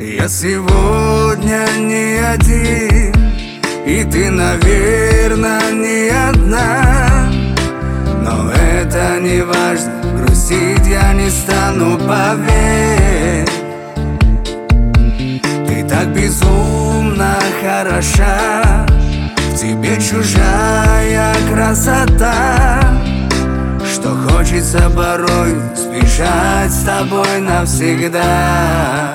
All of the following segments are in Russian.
Я сегодня не один, и ты, наверное, не одна. Но это не важно, грустить я не стану, поверь. Ты так безумно хороша, в тебе чужая красота, что хочется порой сбежать с тобой навсегда.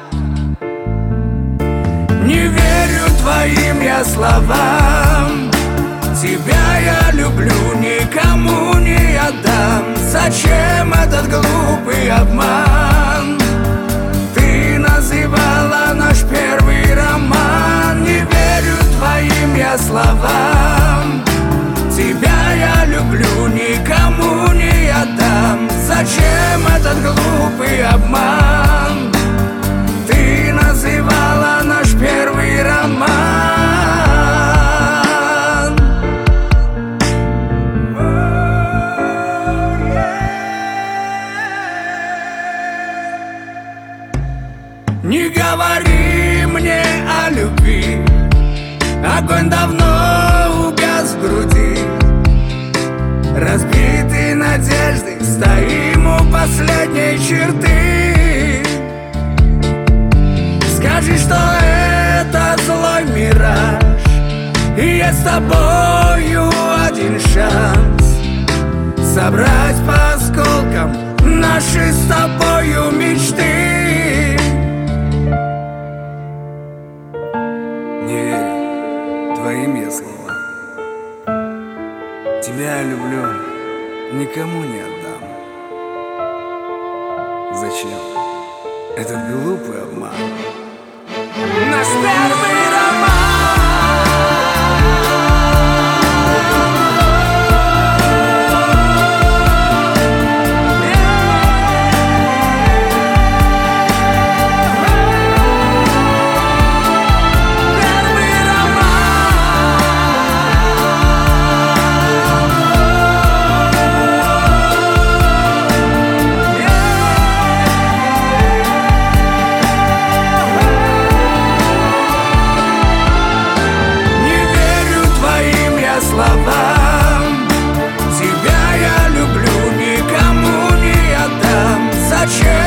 Не верю твоим я словам, тебя я люблю, никому не отдам. Зачем этот глупый обман? Ты называла наш первый роман. Не верю твоим я словам, тебя я люблю, никому не отдам. Зачем этот глупый обман? Ты называла наш первый роман. Не говори мне о любви, огонь давно угас в груди. Разбитые надежды, стоим у последней черты. Скажи, что это злой мираж, и есть с тобою один шанс собрать по осколкам наши с тобою мечты. Не верю твоим я словам, тебя я люблю, никому не отдам. Зачем этот глупый обман? Наш первый роман. Словам, тебя я люблю, никому не отдам. Зачем